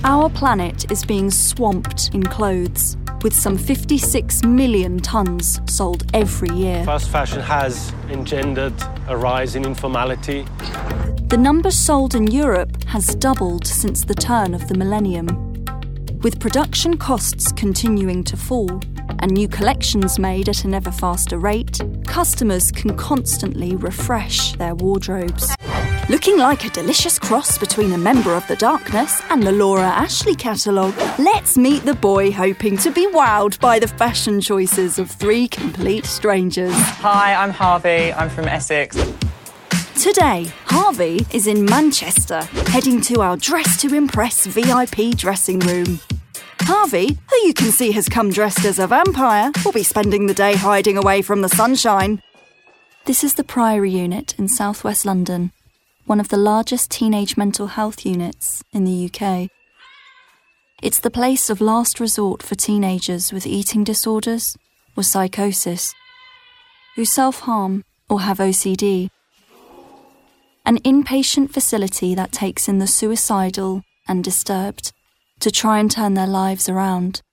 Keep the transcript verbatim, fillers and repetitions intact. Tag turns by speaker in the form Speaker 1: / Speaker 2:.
Speaker 1: Our planet is being swamped in clothes, with some fifty-six million tonnes sold every year.
Speaker 2: Fast fashion has engendered a rise in informality.
Speaker 1: The number sold in Europe has doubled since the turn of the millennium. With production costs continuing to fall and new collections made at an ever faster rate, customers can constantly refresh their wardrobes. Looking like a delicious cross between a member of the Darkness and the Laura Ashley catalogue, let's meet the boy hoping to be wowed by the fashion choices of three complete strangers.
Speaker 3: Hi, I'm Harvey. I'm from Essex.
Speaker 1: Today, Harvey is in Manchester, heading to our Dress to Impress V I P dressing room. Harvey, who you can see has come dressed as a vampire, will be spending the day hiding away from the sunshine. This is the Priory unit in southwest London, one of the largest teenage mental health units in the U K. It's the place of last resort for teenagers with eating disorders or psychosis, who self-harm or have O C D. An inpatient facility that takes in the suicidal and disturbed to try and turn their lives around.